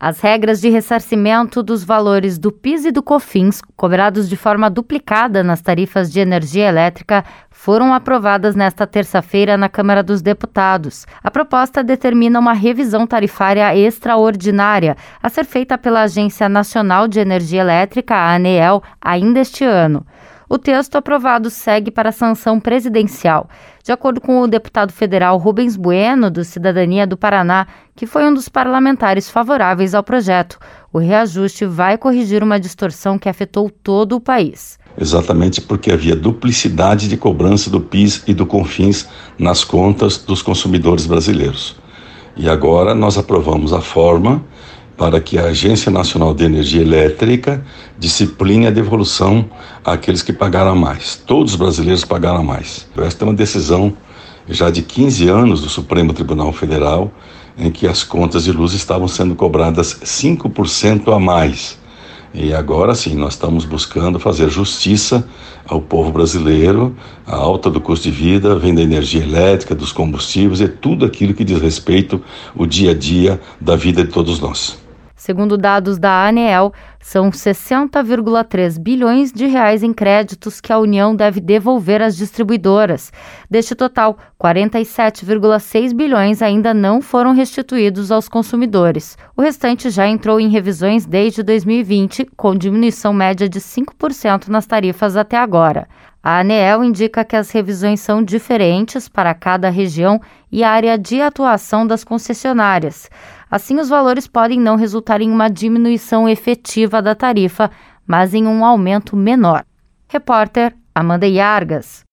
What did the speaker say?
As regras de ressarcimento dos valores do PIS e do COFINS, cobrados de forma duplicada nas tarifas de energia elétrica, foram aprovadas nesta terça-feira na Câmara dos Deputados. A proposta determina uma revisão tarifária extraordinária a ser feita pela Agência Nacional de Energia Elétrica, a ANEEL, ainda este ano. O texto aprovado segue para a sanção presidencial. De acordo com o deputado federal Rubens Bueno, do Cidadania do Paraná, que foi um dos parlamentares favoráveis ao projeto, o reajuste vai corrigir uma distorção que afetou todo o país. Exatamente porque havia duplicidade de cobrança do PIS e do COFINS nas contas dos consumidores brasileiros. E agora nós aprovamos a forma para que a Agência Nacional de Energia Elétrica discipline a devolução àqueles que pagaram mais. Todos os brasileiros pagaram mais. Esta é uma decisão já de 15 anos do Supremo Tribunal Federal, em que as contas de luz estavam sendo cobradas 5% a mais. E agora sim, nós estamos buscando fazer justiça ao povo brasileiro. A alta do custo de vida vem da energia elétrica, dos combustíveis e tudo aquilo que diz respeito ao dia a dia da vida de todos nós. Segundo dados da ANEEL, são 60,3 bilhões de reais em créditos que a União deve devolver às distribuidoras. Deste total, 47,6 bilhões ainda não foram restituídos aos consumidores. O restante já entrou em revisões desde 2020, com diminuição média de 5% nas tarifas até agora. A ANEEL indica que as revisões são diferentes para cada região e área de atuação das concessionárias. Assim, os valores podem não resultar em uma diminuição efetiva da tarifa, mas em um aumento menor. Repórter Amanda Iargas.